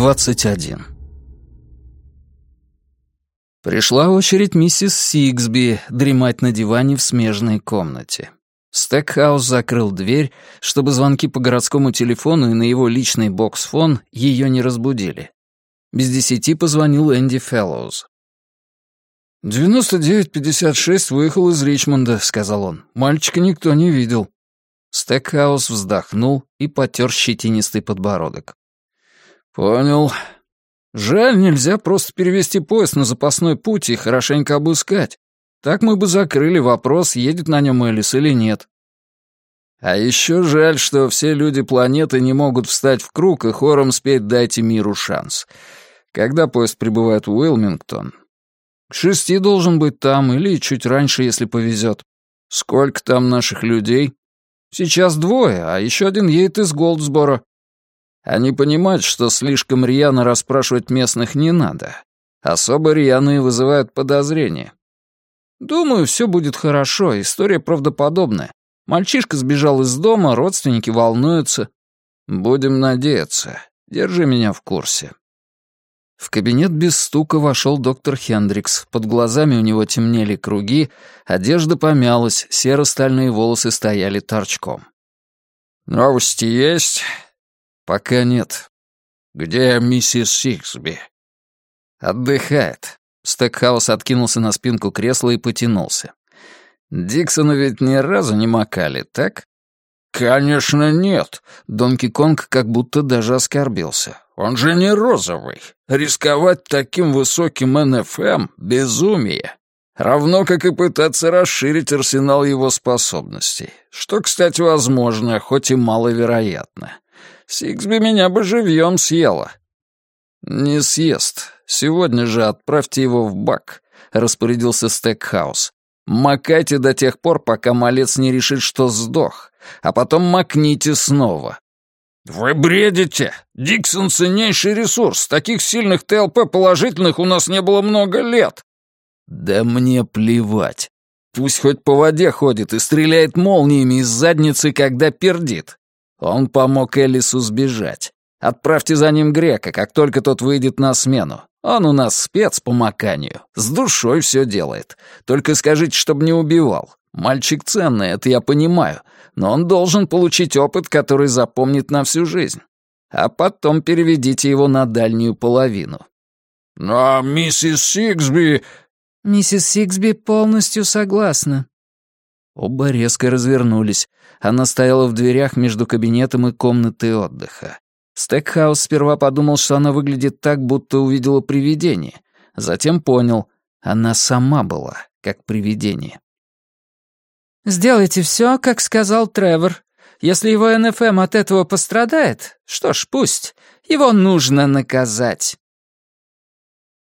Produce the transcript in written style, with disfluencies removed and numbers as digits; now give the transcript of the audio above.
21. Пришла очередь миссис Сиксби дремать на диване в смежной комнате. Стекхаус закрыл дверь, чтобы звонки по городскому телефону и на его личный бокс-фон ее не разбудили. Без 10 позвонил Энди Фэллоуз. 9956 выехал из Ричмонда», — сказал он. «Мальчика никто не видел». Стекхаус вздохнул и потер щетинистый подбородок. «Понял. Жаль, нельзя просто перевести поезд на запасной путь и хорошенько обыскать. Так мы бы закрыли вопрос, едет на нем Элис или нет. А еще жаль, что все люди планеты не могут встать в круг и хором спеть «Дайте миру шанс». Когда поезд прибывает в Уилмингтон? К 6 должен быть там, или чуть раньше, если повезет. Сколько там наших людей? Сейчас 2, а еще один едет из Голдсборо. Они понимают, что слишком рьяно расспрашивать местных не надо. Особо рьяные вызывают подозрения. Думаю, все будет хорошо, история правдоподобная. Мальчишка сбежал из дома, родственники волнуются. Будем надеяться. Держи меня в курсе. В кабинет без стука вошел доктор Хендрикс. Под глазами у него темнели круги, одежда помялась, серо-стальные волосы стояли торчком. «Новости есть?» «Пока нет». «Где миссис Сиксби?» «Отдыхает». Стекхаус откинулся на спинку кресла и потянулся. «Диксона ведь ни разу не макали, так?» «Конечно нет». Донки Конг как будто даже оскорбился. «Он же не розовый. Рисковать таким высоким НФМ — безумие. Равно как и пытаться расширить арсенал его способностей. Что, кстати, возможно, хоть и маловероятно. Сиксби меня бы живьем съела». «Не съест. Сегодня же отправьте его в бак», — распорядился Стекхаус. «Макайте до тех пор, пока малец не решит, что сдох, а потом макните снова». «Вы бредите! Диксон — ценнейший ресурс. Таких сильных ТЛП положительных у нас не было много лет». «Да мне плевать. Пусть хоть по воде ходит и стреляет молниями из задницы, когда пердит. Он помог Элису сбежать. Отправьте за ним Грека, как только тот выйдет на смену. Он у нас спец по маканию. С душой все делает. Только скажите, чтобы не убивал. Мальчик ценный, это я понимаю, но он должен получить опыт, который запомнит на всю жизнь. А потом переведите его на дальнюю половину». «Но миссис Сиксби...» «Миссис Сиксби полностью согласна». Оба резко развернулись. Она стояла в дверях между кабинетом и комнатой отдыха. Стекхаус сперва подумал, что она выглядит так, будто увидела привидение. Затем понял, она сама была, как привидение. «Сделайте все, как сказал Тревор. Если его НФМ от этого пострадает, что ж, пусть. Его нужно наказать».